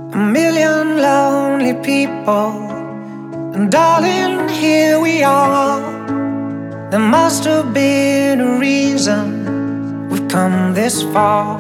A million lonely people, and darling, here we are. There must have been a reason we've come this far.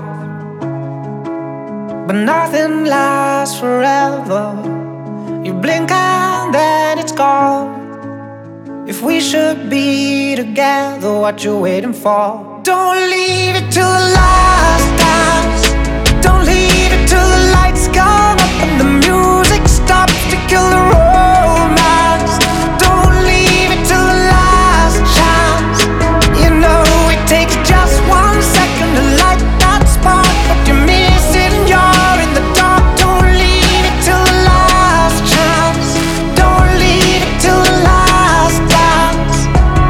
But nothing lasts forever. You blink and then it's gone. If we should be together, what you waiting for? Don't leave it till the last dance. Don't leave it till the lights come up and the music stops to kill the romance. Don't leave it till the last chance. You know it takes just 1 second to light that spark, but you're missing, you're in the dark. Don't leave it till the last chance. Don't leave it till the last dance.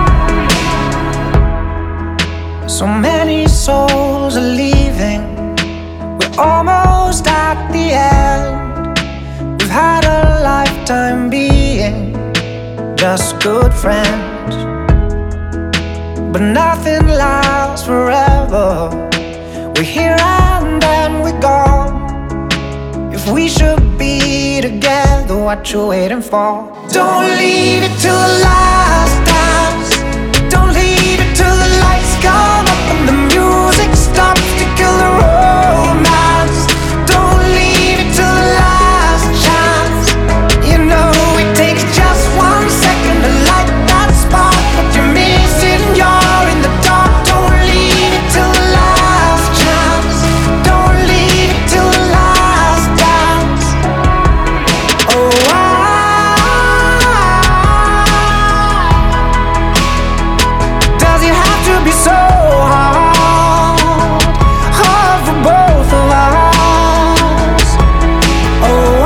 So many souls are leaving. We're almost at the end. We've had a lifetime being just good friends. But nothing lasts forever. We're here and then we're gone. If we should be together, what you waiting for? Don't leave it till the last dance. Don't leave it till the lights come up and the music stops to kill the romance. Don't leave it till the last chance. You know it takes just 1 second to light that spark, but you're missing, you're in the dark. Don't leave it till the last chance. Don't leave it till the last dance. Oh, does it have to be so hard? Hard for both of us. Oh,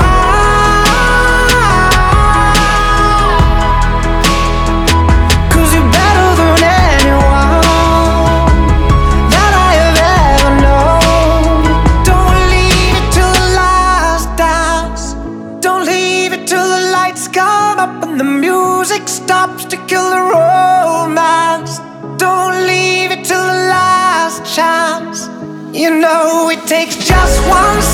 cause you're better than anyone that I have ever known. Don't leave it till the last dance. Don't leave it till the lights come up and the music stops to kill the romance. Don't leave it till the last chance. You know it takes just 1